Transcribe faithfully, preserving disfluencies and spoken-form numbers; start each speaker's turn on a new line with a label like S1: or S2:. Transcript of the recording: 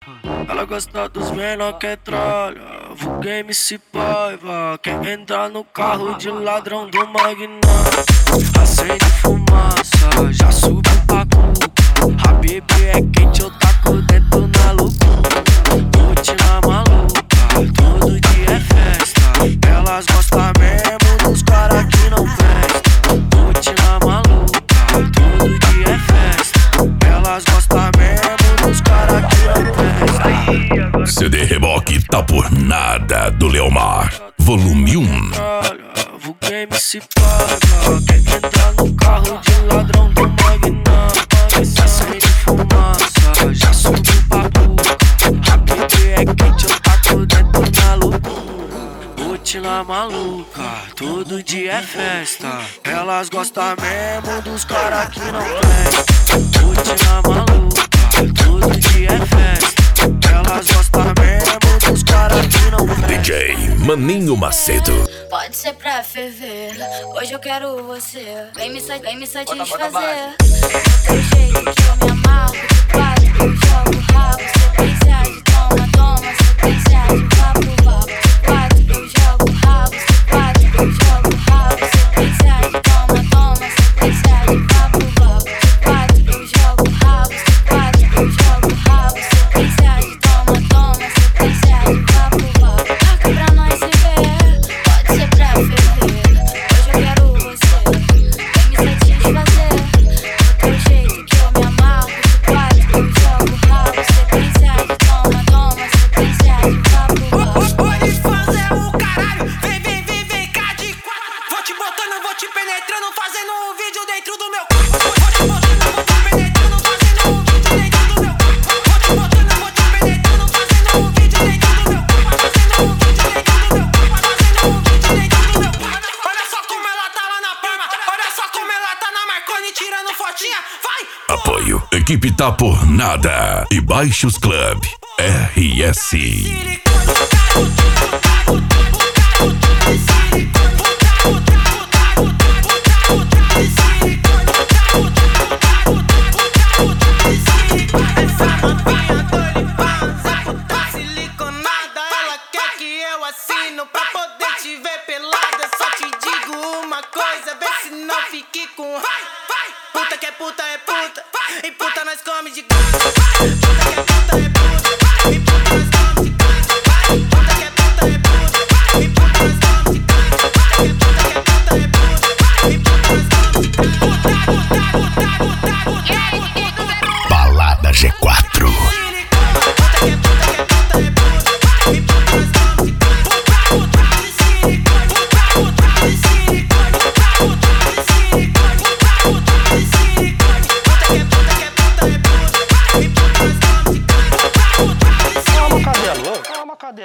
S1: Ela gosta dos menor que é tralha, vulga M C Paiva. Quer entrar no carro de ladrão do Magnum. Acende fumaça, já subiu pra cuca. A bebê é quente, eu taco dentro na loucura. Rotina maluca, todo dia é festa. Elas gostam mesmo dos cara que não presta. Rotina maluca, todo dia é festa. Elas gostam mesmo dos cara que não presta.
S2: C D Reboque tá por nada do Leomar, volume um.
S1: Vulga M C Paiva, quer entrar no carro de ladrão do Magnum. Acende fumaça, já subiu pra cuca. A bebê é quente, eu taco dentro na loucura. Rotina maluca, todo dia é festa. Elas gostam mesmo dos cara que não presta. Rotina maluca, todo dia é festa. Elas gostam mesmo dos cara que não presta.
S2: D J Maninho Macedo.
S3: Pode ser pra ferver, hoje eu quero você. Vem me, vem me satisfazer. Do jeito que eu me amarro, de quatro eu jogo rabo. Sequência de toma, toma, sequência de vapo, vapo. De quatro eu jogo rabo, de quatro eu jogo rabo. Sequência de toma, toma, sequência de vapo, vapo. De quatro eu jogo rabo, de quatro eu jogo rabo. Sequência de toma, toma, sequência de vapo, vapo. Marca pra nós se ver. Pode ser pra ferver, hoje eu quero você. Vem me satisfazer, do teu jeito que eu me amarro. De quatro eu jogo rabo, sequência de toma, toma, sequência de vapo, vapo.
S4: Pode fazer o caralho, vem, vem, vem, vem cá de quatro. Vou te botando, vou te penetrando, fazendo um vídeo dentro do meu corpo. Vou te botando, vou te penetrando, fazendo um vídeo dentro do meu corpo. Vou te botando, vou te penetrando, fazendo um vídeo dentro do meu corpo. Fazendo um vídeo dentro do meu corpo, fazendo um vídeo dentro do meu corpo. Olha só como ela tá lá na palma, olha só como ela tá na Marconi tirando fotinha. Vai!
S2: Apoio, equipe tá por nada e Baixos Club R S.
S4: Siliconada, ela quer que eu assino pra poder te ver pelada. Só te digo uma coisa, vê se não fique com raiva. Puta que é puta é puta, e puta nós come de graça. Puta que é